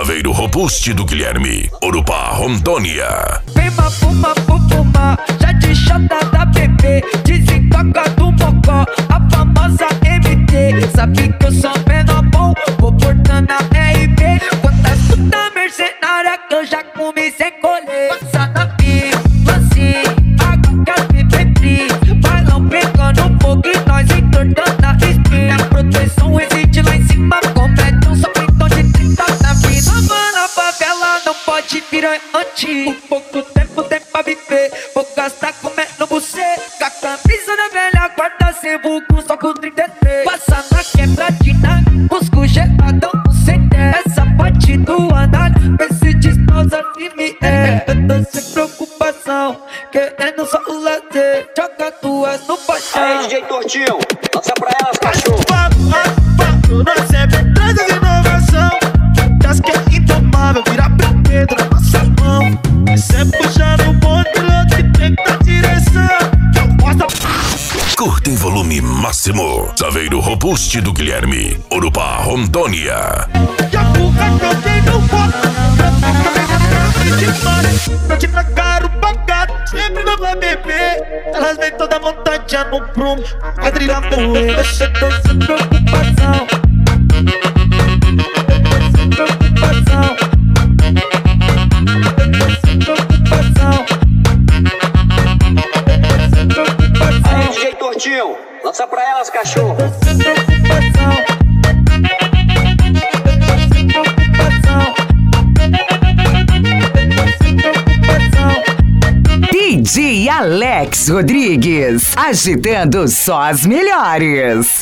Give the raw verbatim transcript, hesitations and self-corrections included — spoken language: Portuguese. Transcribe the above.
Saveiro Robuste do Guilherme, Urupá, Rondônia. Vem mafuma, fufuma, já de chata da bebê, desentoca do mocó, a famosa M T. Sabe que eu sou menor bom, vou portando a R B. Quantas puta mercenária que eu já comi sem colher. Passa na pista, assim, água que as bebê. Bailão pegando fogo e nós entortando a espinha. A proteção reside lá em cima, comete um sopitão de trinta na vida. Na favela não pode virar anti. Um pouco tempo tem pra viver, vou gastar comendo você. Com a camisa da velha guarda, sem vulgo, só com trinta e três. Passa na quebradina, busco geladão no C D. Essa parte do andar, esse destroça firme é. Eu tô sem preocupação, querendo só o lazer. Joga duas no paixão. Aí, D J Tortinho, lança pra elas, cachorro. Nós é bem traz as inovação. Das que é indomável, vira brinquedo na nossa mão. Cê puxando o bonde, piloto que tem que dar direção. Curta em volume máximo. Saveiro Robuste do Guilherme, Urupá, Rondônia. E a burra que eu tenho no foto. Pra te tragar o pagado, sempre não vai beber. Elas vêm toda montadinha no prumo, quadrilha poeira. Eu tô sem preocupação, eu tô sem preocupação, eu tô sem preocupação, eu tô sem preocupação. Aí, D J Tortinho, lança pra elas, cachorro. Eu tô sem preocupação, eu tô sem preocupação, eu tô sem preocupação. D J Alex Rodrigues, agitando só as melhores.